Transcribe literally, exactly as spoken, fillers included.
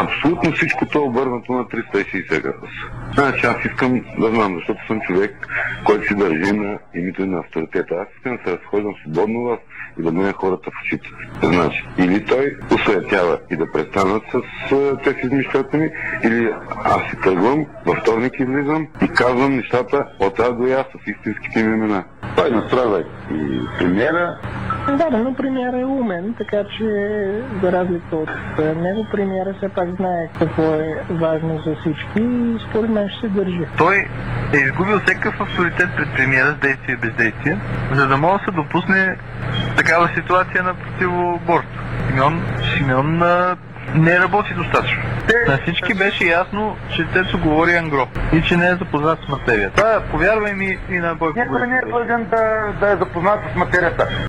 абсолютно всичкото е обърнато на триста и шейсет градуса. Значи аз искам да знам, защото съм човек, който си държи на името и на авторитета. Аз искам да се разхождам свободно вас и да гледам хората в очите. Значи, или той осуетява и да престанат с uh, тези измишлятини, или аз си тръгвам, във вторник и влизам и казвам нещата от А до Я с истинските им имена. Той настройва и премиера. Да, да, но премиера е умен, така че за разлика от него, премиера все пак знае какво е важно за всички и според мен ще се държи. Той е изгубил всякакъв авторитет пред премиера с действие и бездействие, за да може да се допусне такава ситуация на противоборство. Симеон, Симеон а, не работи достатъчно. На всички беше ясно, че Цецо говори ангро и че не е запознат с материята. Да, повярвай ми и на Бойко. Никой не е длъжен да, да е запознат с материята.